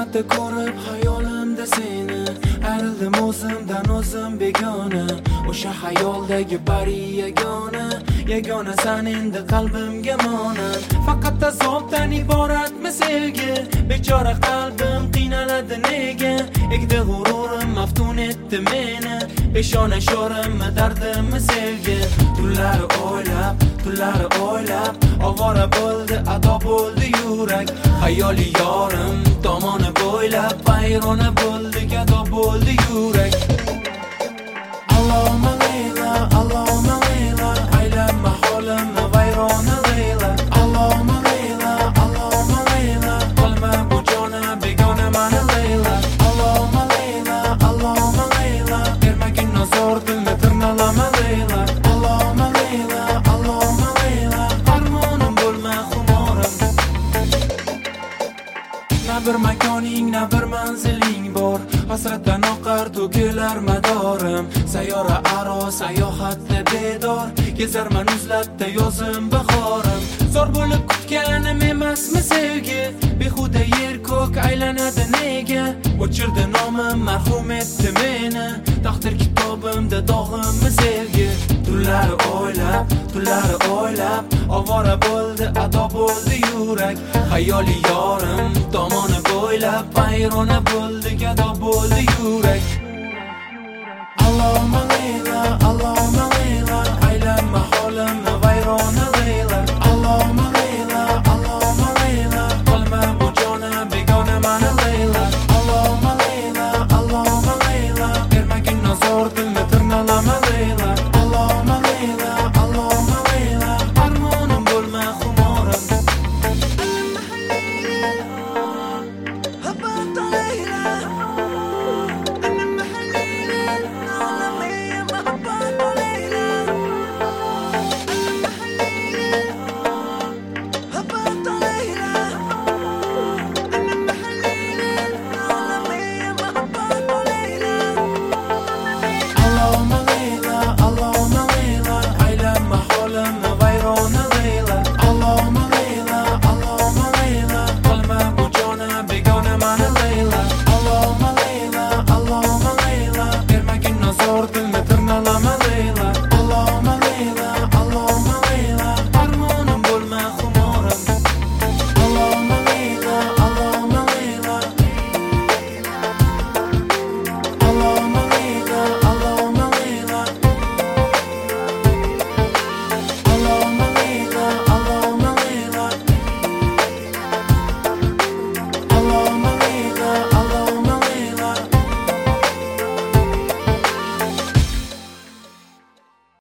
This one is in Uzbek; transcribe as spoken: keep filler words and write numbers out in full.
marta ko'rib hayolimda seni, ayrildim o'zimdan o'zim begona. O'sha hayoldagi bari yagona, yagona sen endi qalbimga monand. Faqat azobdan iboratmi sevgi? Bechora qalbim qiynaladi nega? Egdi g'ururim maftun etdi meni, peshona sho'rimmi dardimmi sevgi? Tunlari o'ylab, tunlari o'ylab, ovora bo'ldi, ado bo'ldi yurak. Hayoli yorim tomoni bo'ylab, vayrona bo'ldi, gado bo'ldi yurak. Alloma Leyla, Alloma Leyla, aylanma holimni vayrona Leyla. Alloma Leyla, Alloma Leyla, qilma bu jona begona mani Leyla. Alloma Leyla, Alloma Leyla, bermagin nazor dilni tirnalama Leyla. Alloma Leyla, Alloma Leyla, armonim bo'lma xumorim. Na bir makoning, na bir manziling bor, hasratdan oqar to'kilar madorim. Sayyora aro sayohatda bedor, kezarman uzlatda yozim bahorim. Zor bo'lib kutganim emasmi sevgi? Behuda yer ko'k aylanadi nega? O'chirdi nomim, marhum etdi meni, taqdir kitobimda dog'immi sevgi? Tunlari o'ylab, tunlari o'ylab, ovora bo'ldi, ado bo'ldi yurak. Hayoli yorim tomoni bo'ylab, vayrona bo'ldi, gado bo'ldi yurak.